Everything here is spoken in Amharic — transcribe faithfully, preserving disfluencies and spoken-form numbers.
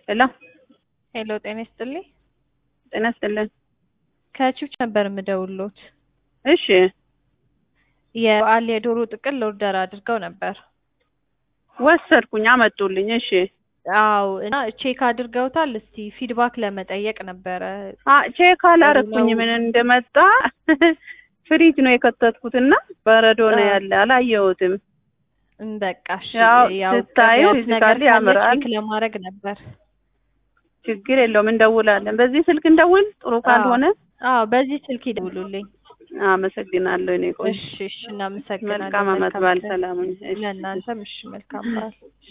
ሄሎ ሄሎ ጤና ይስጥልኝ። ጤና ይስጥልኝ። ከቺፕ ነበር የምደውልዎት። እሺ የበዓል የዶሮ ጥቅል ኦርደር አድርገው ነበር። ወሰድኩኝ አመጡልኝ። እሺ አዎ እና ቼክ አድርገውታል? እስቲ ፊድባክ ለመጠየቅ ነበረ። አ ቼክ አላረኩኝ ምን እንደመጣ ፍሪጅ ነው የከተትኩትና በረዶ ነው ያለ አላየሁትም። በቃሽ ያው ስታዩ ፊዚካሊ ያምራል። ቼክ ለማድረግ ነበር። ችግር የለውም እንደውላለን። በዚህ ስልክ እንደውል ጥሩ ካልሆነ አዎ በዚህ ስልክ ይደውሉልኝ። አመሰግናለሁ። እኔ ቆይ እሺ እሺ እናመሰግናለን። መልካም አመት በዓል። ሰላም ሁኑ። ለእናንተም እሺ መልካም በዓል።